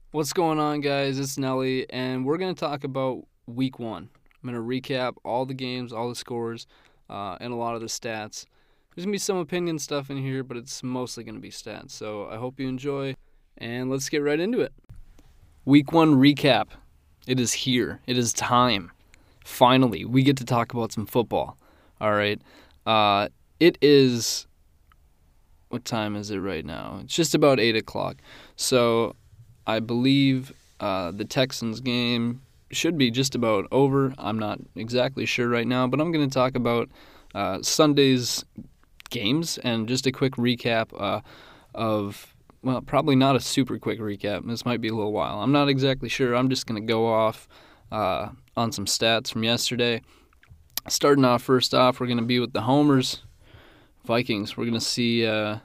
What's going on, guys? It's Nelly, and we're going to talk about week one. I'm going to recap all the games, all the scores, and a lot of the stats. There's going to be some opinion stuff in here, but it's mostly going to be stats. So I hope you enjoy, and let's get right into it. Week one recap. It is here. It is time. Finally, we get to talk about some football. All right. It is. What time is it right now? It's just about 8 o'clock. So I believe the Texans game should be just about over. I'm not exactly sure right now, but I'm going to talk about Sunday's games and just a quick recap of, well, probably not a super quick recap. This might be a little while. I'm not exactly sure. I'm just going to go off on some stats from yesterday. Starting off, first off, we're going to be with the Homers, Vikings. We're going to see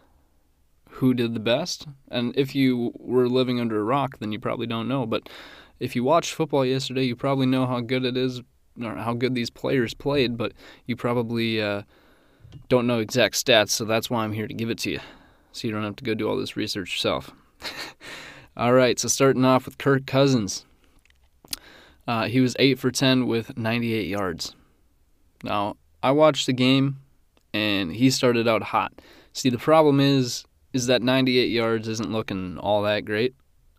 who did the best. And if you were living under a rock, then you probably don't know. But if you watched football yesterday, you probably know how good it is or how good these players played, but you probably don't know exact stats, so that's why I'm here to give it to you, so you don't have to go do all this research yourself. All right, so starting off with Kirk Cousins. He was 8 for 10 with 98 yards. Now, I watched the game, and he started out hot. See, the problem is that 98 yards isn't looking all that great.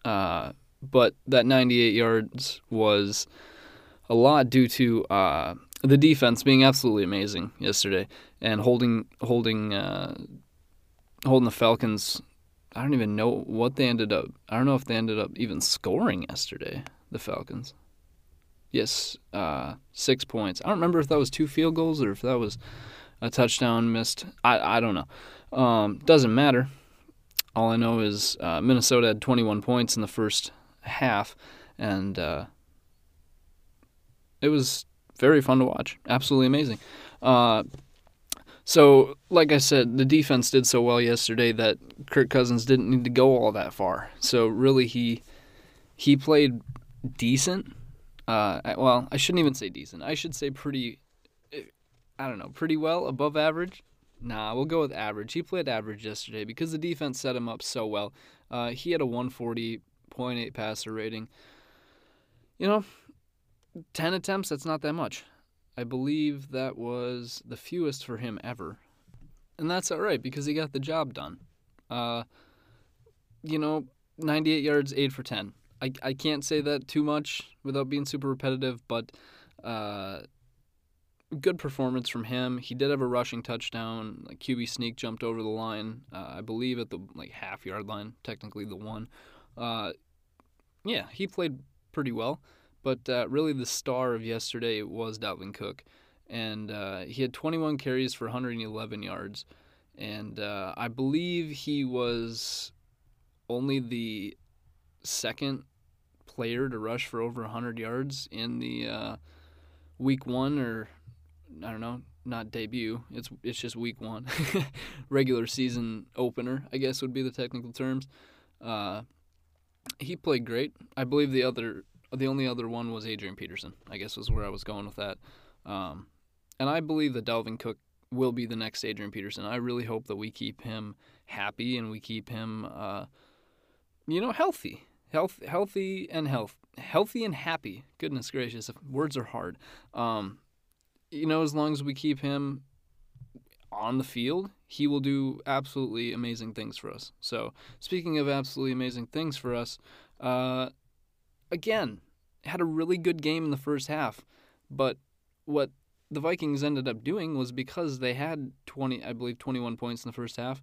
But that 98 yards was a lot due to the defense being absolutely amazing yesterday and holding the Falcons. I don't even know what they ended up. I don't know if they ended up even scoring yesterday. The Falcons. Yes, 6 points. I don't remember if that was 2 field goals or if that was a touchdown missed. I don't know. Doesn't matter. All I know is Minnesota had 21 points in the first half, and it was very fun to watch. Absolutely amazing. So, like I said, the defense did so well yesterday that Kirk Cousins didn't need to go all that far. So, really, he played decent. Well, I shouldn't even say decent. I should say pretty, I don't know, pretty well, above average. Nah, we'll go with average. He played average yesterday because the defense set him up so well. He had a 140.8 passer rating. 10 attempts, that's not that much. I believe that was the fewest for him ever. And that's all right because he got the job done. 98 yards, 8 for 10. I can't say that too much without being super repetitive, but good performance from him. He did have a rushing touchdown. Like QB sneak jumped over the line, I believe at the half-yard line, technically the one. Yeah, he played pretty well, but really the star of yesterday was Dalvin Cook, and he had 21 carries for 111 yards, and I believe he was only the second player to rush for over 100 yards in the week one, or I don't know, not debut. It's just week one, regular season opener, I guess would be the technical terms. He played great. I believe the only other one was Adrian Peterson, I guess was where I was going with that. And I believe that Dalvin Cook will be the next Adrian Peterson. I really hope that we keep him happy and we keep him, healthy. Healthy and happy. Goodness gracious, words are hard. As long as we keep him on the field, he will do absolutely amazing things for us. So, speaking of absolutely amazing things for us, again, had a really good game in the first half, but what the Vikings ended up doing was because they had 21 points in the first half.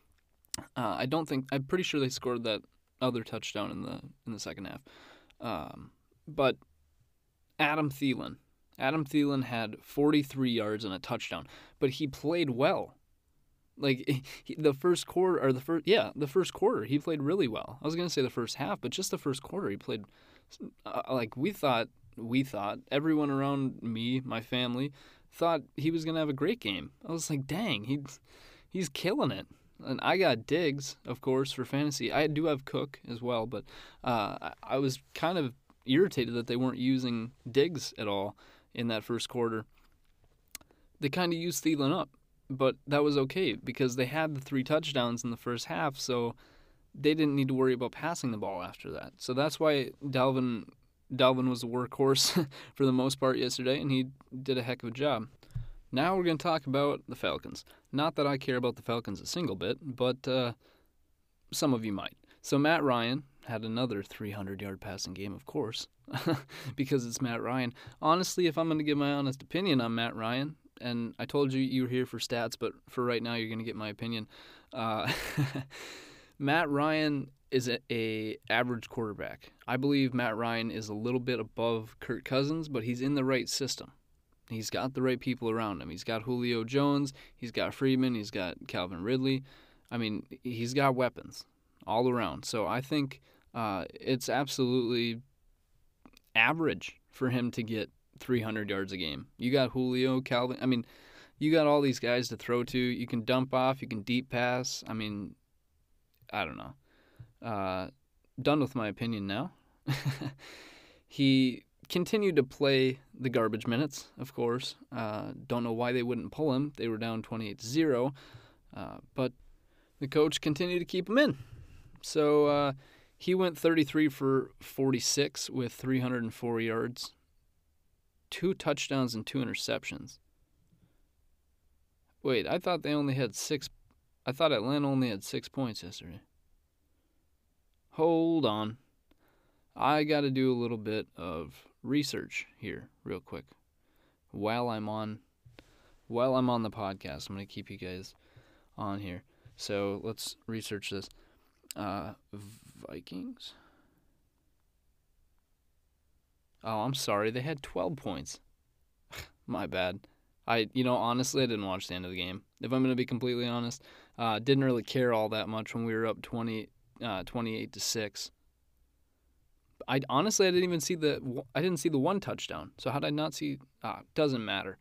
I'm pretty sure they scored that other touchdown in the second half. But Adam Thielen had 43 yards and a touchdown, but he played well. The first first quarter he played really well. I was gonna say the first half, but just the first quarter he played. We thought everyone around me, my family, thought he was gonna have a great game. I was like, dang, he's killing it. And I got Diggs, of course, for fantasy. I do have Cook as well, but I was kind of irritated that they weren't using Diggs at all in that first quarter. They kind of used Thielen up, but that was okay because they had the 3 touchdowns in the first half, so they didn't need to worry about passing the ball after that. So that's why Dalvin was a workhorse for the most part yesterday, and he did a heck of a job. Now we're going to talk about the Falcons. Not that I care about the Falcons a single bit, but some of you might. So Matt Ryan had another 300-yard passing game, of course, because it's Matt Ryan. Honestly, if I'm going to give my honest opinion on Matt Ryan, and I told you were here for stats, but for right now you're going to get my opinion. Matt Ryan is a average quarterback. I believe Matt Ryan is a little bit above Kirk Cousins, but he's in the right system. He's got the right people around him. He's got Julio Jones, he's got Freeman, he's got Calvin Ridley. I mean, he's got weapons all around. So I think it's absolutely average for him to get 300 yards a game. You got Julio, Calvin. I mean, you got all these guys to throw to. You can dump off. You can deep pass. I mean, I don't know. Done with my opinion now. He continued to play the garbage minutes, of course. Don't know why they wouldn't pull him. They were down 28-0. But the coach continued to keep him in. So he went 33 for 46 with 304 yards, 2 touchdowns and 2 interceptions. Wait, I thought they only had 6. I thought Atlanta only had 6 points yesterday. Hold on. I got to do a little bit of research here real quick. While I'm on the podcast, I'm going to keep you guys on here. So let's research this. Vikings. Oh, I'm sorry. They had 12 points. My bad. Honestly, I didn't watch the end of the game. If I'm going to be completely honest, didn't really care all that much when we were up 28-6. I didn't see the one touchdown. So how did I not see? Doesn't matter.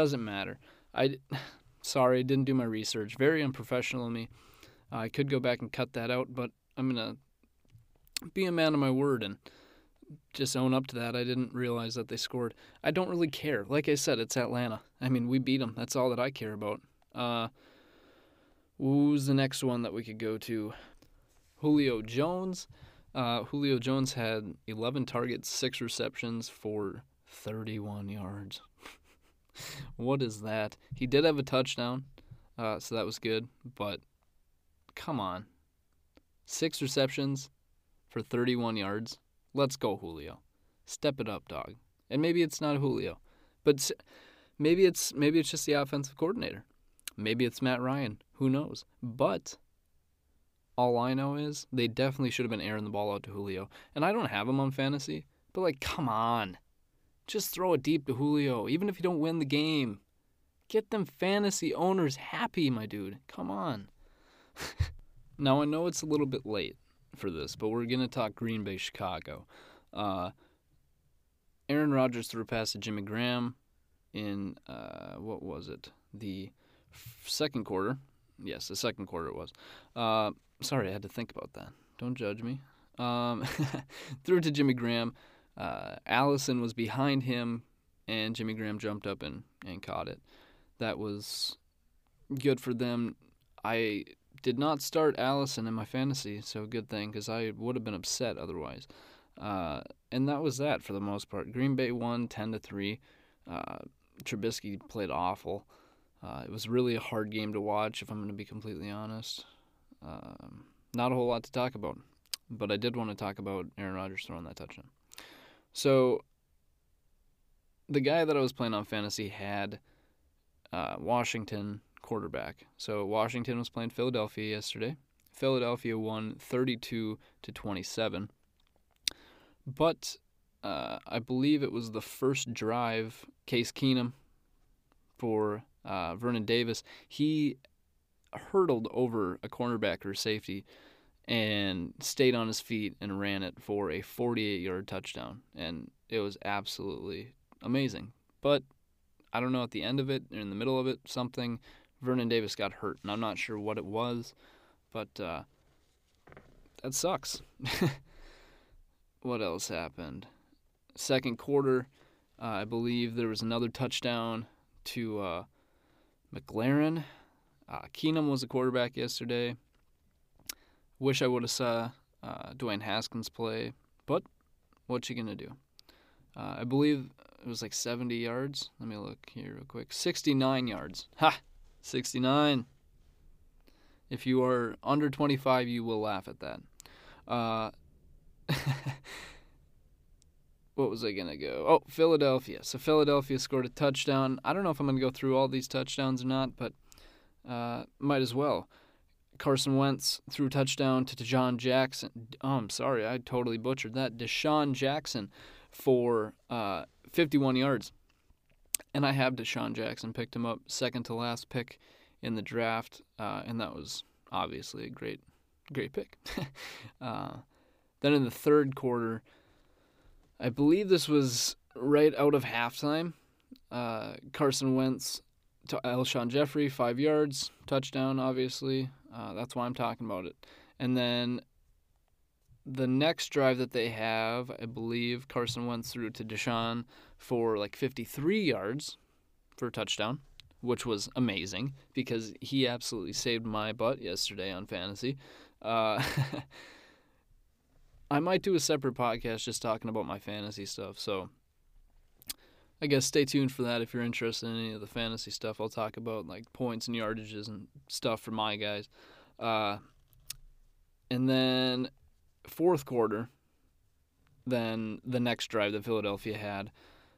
Sorry, I didn't do my research. Very unprofessional of me. I could go back and cut that out, but I'm gonna be a man of my word and just own up to that. I didn't realize that they scored. I don't really care. Like I said, it's Atlanta. I mean, we beat them. That's all that I care about. Who's the next one that we could go to? Julio Jones. Julio Jones had 11 targets, 6 receptions for 31 yards. What is that? He did have a touchdown, so that was good, but come on. 6 receptions for 31 yards. Let's go, Julio. Step it up, dog. And maybe it's not Julio, but maybe it's just the offensive coordinator. Maybe it's Matt Ryan. Who knows? But all I know is they definitely should have been airing the ball out to Julio. And I don't have him on fantasy, but come on. Just throw it deep to Julio, even if you don't win the game. Get them fantasy owners happy, my dude. Come on. Now, I know it's a little bit late for this, but we're going to talk Green Bay, Chicago. Aaron Rodgers threw a pass to Jimmy Graham in, what was it? The second quarter. Yes, the second quarter it was. Sorry, I had to think about that. Don't judge me. Threw it to Jimmy Graham. Allison was behind him, and Jimmy Graham jumped up and caught it. That was good for them. I did not start Allison in my fantasy, so good thing, because I would have been upset otherwise. And that was that for the most part. Green Bay won 10-3. Trubisky played awful. It was really a hard game to watch, if I'm going to be completely honest. Not a whole lot to talk about, but I did want to talk about Aaron Rodgers throwing that touchdown. So the guy that I was playing on fantasy had Washington quarterback. So Washington was playing Philadelphia yesterday. Philadelphia won 32-27. But I believe it was the first drive, Case Keenum for Vernon Davis. He hurdled over a cornerback or safety and stayed on his feet and ran it for a 48-yard touchdown. And it was absolutely amazing. But I don't know, at the end of it, or in the middle of it, Vernon Davis got hurt. And I'm not sure what it was, but that sucks. What else happened? Second quarter, I believe there was another touchdown to McLaren. Keenum was the quarterback yesterday. Wish I would have saw Dwayne Haskins play, but what you gonna do? I believe it was like 70 yards. Let me look here real quick. 69 yards. Ha! 69. If you are under 25, you will laugh at that. What was I going to go? Oh, Philadelphia. So Philadelphia scored a touchdown. I don't know if I'm going to go through all these touchdowns or not, but might as well. Carson Wentz threw a touchdown to DeSean Jackson. Oh, I'm sorry. I totally butchered that. DeSean Jackson for 51 yards. And I have DeSean Jackson. Picked him up second to last pick in the draft, and that was obviously a great pick. Then in the third quarter, I believe this was right out of halftime, Carson Wentz to Alshon Jeffrey, 5 yards, touchdown, obviously. That's why I'm talking about it. And then the next drive that they have, I believe Carson Wentz threw to DeSean for like 53 yards for a touchdown, which was amazing because he absolutely saved my butt yesterday on fantasy. I might do a separate podcast just talking about my fantasy stuff, so I guess stay tuned for that if you're interested in any of the fantasy stuff. I'll talk about like points and yardages and stuff for my guys. And then fourth quarter, then the next drive that Philadelphia had,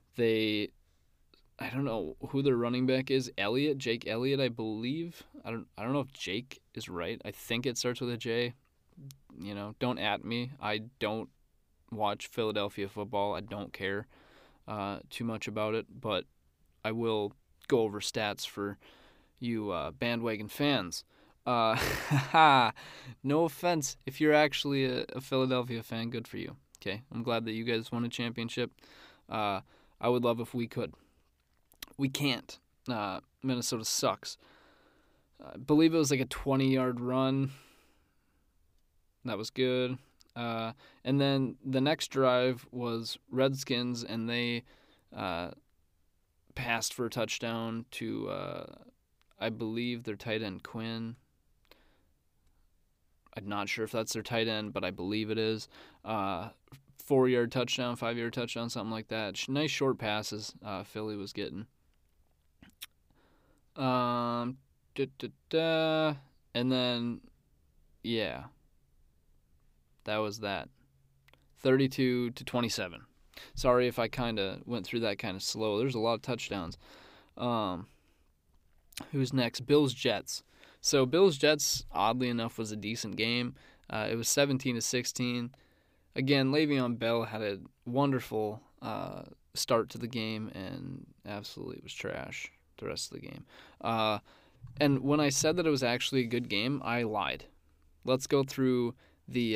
I don't know who their running back is. Jake Elliott, I believe. I don't know if Jake is right. I think it starts with a J. Don't at me. I don't watch Philadelphia football. I don't care too much about it, but I will go over stats for you bandwagon fans. No offense. If you're actually a Philadelphia fan, good for you. Okay, I'm glad that you guys won a championship. I would love if we could. We can't. Minnesota sucks. I believe it was like a 20-yard run. That was good. And then the next drive was Redskins, and they passed for a touchdown to, I believe, their tight end, Quinn. I'm not sure if that's their tight end, but I believe it is. 4-yard touchdown, 5-yard touchdown, something like that. Nice short passes Philly was getting. And then, yeah. That was that. 32-27. Sorry if I kind of went through that kind of slow. There's a lot of touchdowns. Who's next? Bills-Jets. So Bills-Jets, oddly enough, was a decent game. It was 17-16. Again, Le'Veon Bell had a wonderful start to the game and absolutely was trash the rest of the game. And when I said that it was actually a good game, I lied. Let's go through the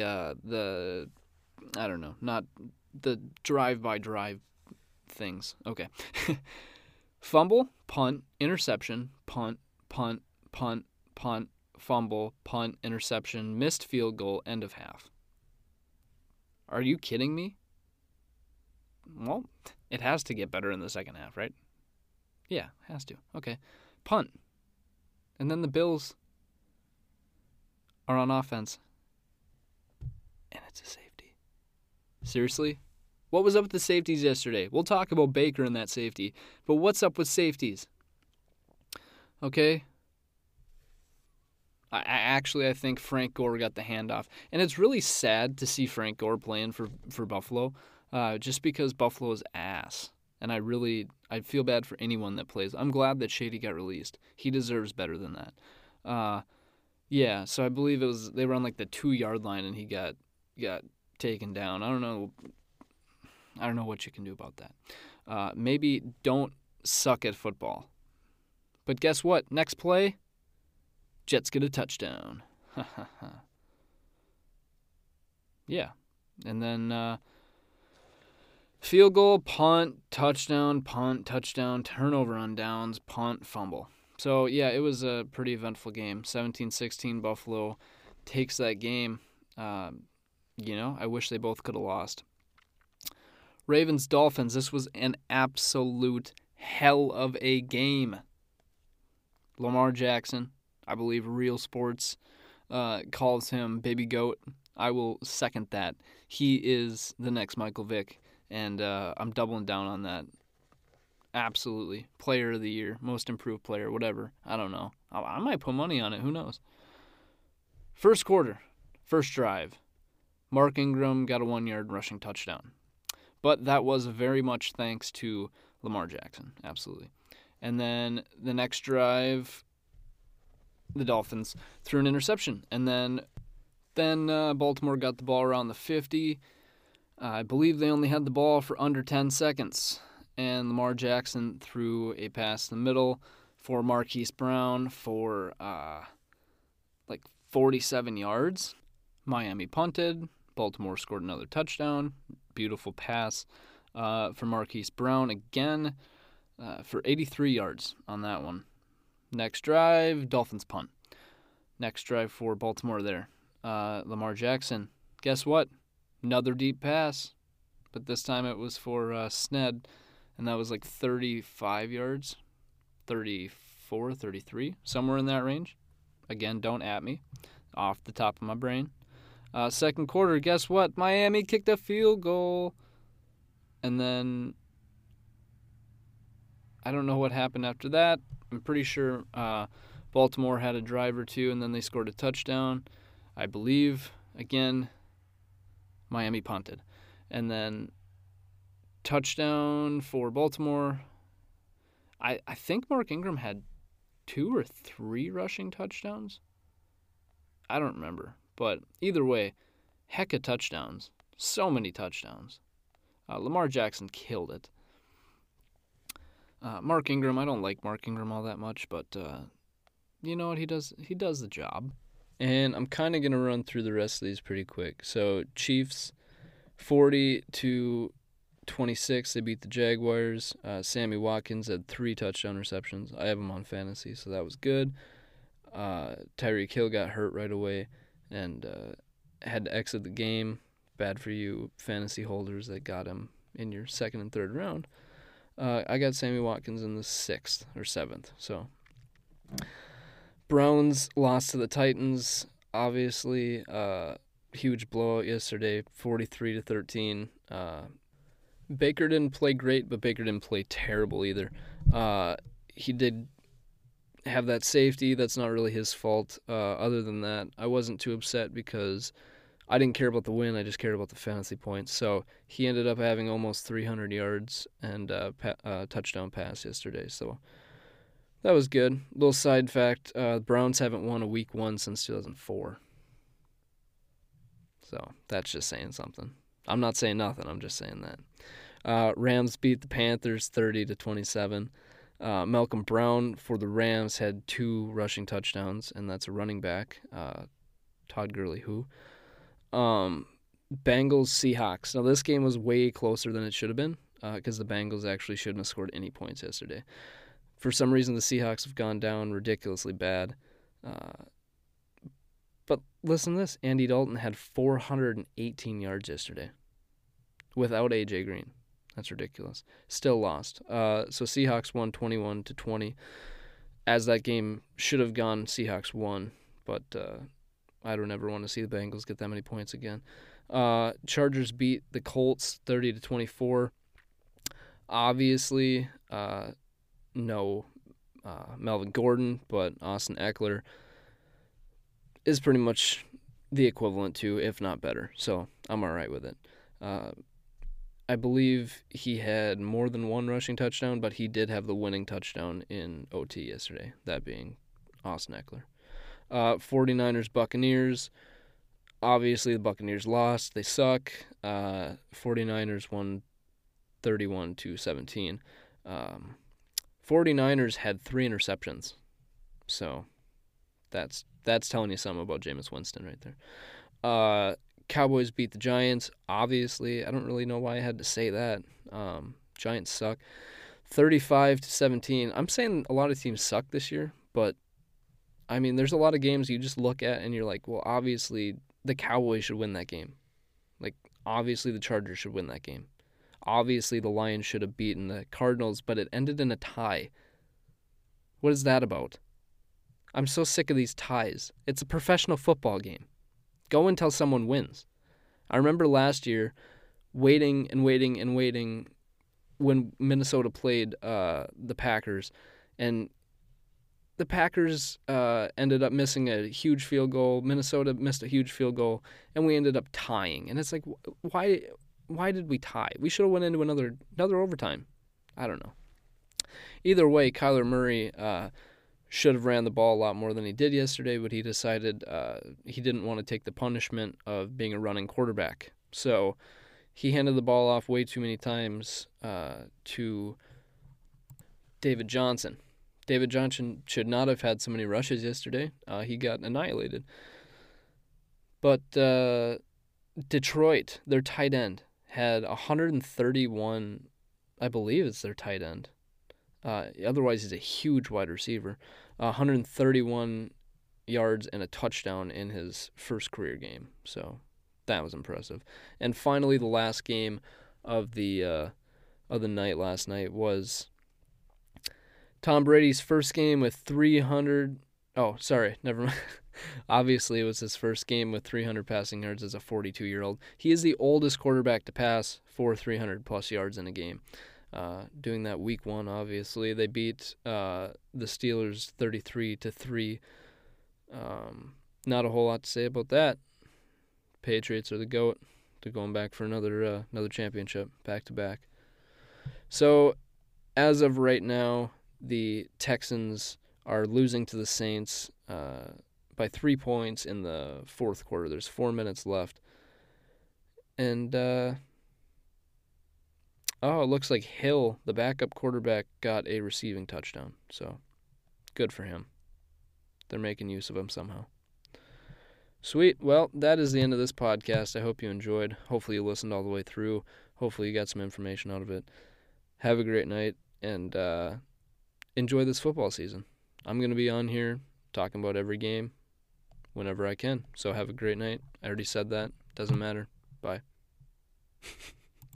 I don't know, not the drive-by-drive things. Okay. Fumble, punt, interception, punt, punt, punt, punt, fumble, punt, interception, missed field goal, end of half. Are you kidding me? Well, it has to get better in the second half, right? Yeah, it has to. Okay. Punt. And then the Bills are on offense. And it's a safety. Seriously? What was up with the safeties yesterday? We'll talk about Baker and that safety. But what's up with safeties? Okay? I think Frank Gore got the handoff. And it's really sad to see Frank Gore playing for Buffalo. Just because Buffalo is ass. And I feel bad for anyone that plays. I'm glad that Shady got released. He deserves better than that. Yeah, so I believe they were on like the 2-yard line and he got taken down. I don't know what you can do about that. Maybe don't suck at football. But guess what? Next play, Jets get a touchdown. Yeah. And then field goal, punt, touchdown, turnover on downs, punt, fumble. So, yeah, it was a pretty eventful game. 17-16 Buffalo takes that game. I wish they both could have lost. Ravens-Dolphins, this was an absolute hell of a game. Lamar Jackson, I believe Real Sports calls him Baby Goat. I will second that. He is the next Michael Vick, and I'm doubling down on that. Absolutely. Player of the year, most improved player, whatever. I don't know. I might put money on it. Who knows? First quarter, first drive. Mark Ingram got a 1-yard rushing touchdown. But that was very much thanks to Lamar Jackson. Absolutely. And then the next drive, the Dolphins threw an interception. And then Baltimore got the ball around the 50. I believe they only had the ball for under 10 seconds. And Lamar Jackson threw a pass in the middle for Marquise Brown for 47 yards. Miami punted. Baltimore scored another touchdown. Beautiful pass for Marquise Brown again for 83 yards on that one. Next drive, Dolphins punt. Next drive for Baltimore there. Lamar Jackson, guess what? Another deep pass, but this time it was for Sned, and that was 35 yards, 34, 33, somewhere in that range. Again, don't at me, off the top of my brain. Second quarter, guess what? Miami kicked a field goal. And then I don't know what happened after that. I'm pretty sure Baltimore had a drive or two, and then they scored a touchdown. I believe, again, Miami punted. And then touchdown for Baltimore. I think Mark Ingram had 2 or 3 rushing touchdowns. I don't remember. But either way, heck of touchdowns. So many touchdowns. Lamar Jackson killed it. Mark Ingram, I don't like Mark Ingram all that much, but you know what? He does the job. And I'm kind of going to run through the rest of these pretty quick. So Chiefs 40-26, they beat the Jaguars. Sammy Watkins had 3 touchdown receptions. I have him on fantasy, so that was good. Tyreek Hill got hurt right away and had to exit the game. Bad for you fantasy holders that got him in your second and third round. I got Sammy Watkins in the 6th or 7th. So Browns lost to the Titans. Obviously, huge blowout yesterday, 43-13. Baker didn't play great, but Baker didn't play terrible either. He did have that safety. That's not really his fault. Other than that, I wasn't too upset because I didn't care about the win. I just cared about the fantasy points. So he ended up having almost 300 yards and a touchdown pass yesterday. So that was good. Little side fact, Browns haven't won a week 1 since 2004. So that's just saying something. I'm not saying nothing. I'm just saying that. Rams beat the Panthers 30-27. Malcolm Brown for the Rams had 2 rushing touchdowns, and that's a running back, Todd Gurley, who. Bengals Seahawks. Now this game was way closer than it should have been because the Bengals actually shouldn't have scored any points yesterday. For some reason, the Seahawks have gone down ridiculously bad. But listen to this. Andy Dalton had 418 yards yesterday without A.J. Green. That's ridiculous. Still lost. So Seahawks won 21-20. As that game should have gone, Seahawks won. But I don't ever want to see the Bengals get that many points again. Chargers beat the Colts 30-24. Obviously, no Melvin Gordon, but Austin Eckler is pretty much the equivalent to, if not better. So I'm all right with it. I believe he had more than 1 rushing touchdown, but he did have the winning touchdown in OT yesterday, that being Austin Eckler. 49ers Buccaneers. Obviously, the Buccaneers lost. They suck. 49ers won 31-17. 49ers had 3 interceptions. So that's telling you something about Jameis Winston right there. Cowboys beat the Giants. Obviously, I don't really know why I had to say that. Giants suck. 35-17. I'm saying a lot of teams suck this year, but I mean, there's a lot of games you just look at and you're like, well, obviously the Cowboys should win that game. Like, obviously the Chargers should win that game. Obviously the Lions should have beaten the Cardinals, but it ended in a tie. What is that about? I'm so sick of these ties. It's a professional football game. Go until someone wins. I remember last year waiting and waiting and waiting when Minnesota played the Packers, and the Packers ended up missing a huge field goal. Minnesota missed a huge field goal, and we ended up tying. And it's like, why did we tie? We should have went into another overtime. I don't know. Either way, Kyler Murray should have ran the ball a lot more than he did yesterday, but he decided he didn't want to take the punishment of being a running quarterback. So he handed the ball off way too many times to David Johnson. David Johnson should not have had so many rushes yesterday. He got annihilated. But Detroit, their tight end, had 131, I believe it's their tight end. Otherwise, he's a huge wide receiver. 131 yards and a touchdown in his first career game. So that was impressive. And finally, the last game of the night last night was Tom Brady's first game with 300. Oh, sorry, never mind. Obviously, it was his first game with 300 passing yards as a 42-year-old. He is the oldest quarterback to pass for 300-plus yards in a game. Doing that week 1, obviously. They beat the Steelers 33-3. Not a whole lot to say about that. Patriots are the GOAT. They're going back for another championship, back-to-back. So, as of right now, the Texans are losing to the Saints by 3 points in the fourth quarter. There's 4 minutes left. And, it looks like Hill, the backup quarterback, got a receiving touchdown. So, good for him. They're making use of him somehow. Sweet. Well, that is the end of this podcast. I hope you enjoyed. Hopefully you listened all the way through. Hopefully you got some information out of it. Have a great night, and enjoy this football season. I'm going to be on here talking about every game whenever I can. So have a great night. I already said that. Doesn't matter. Bye.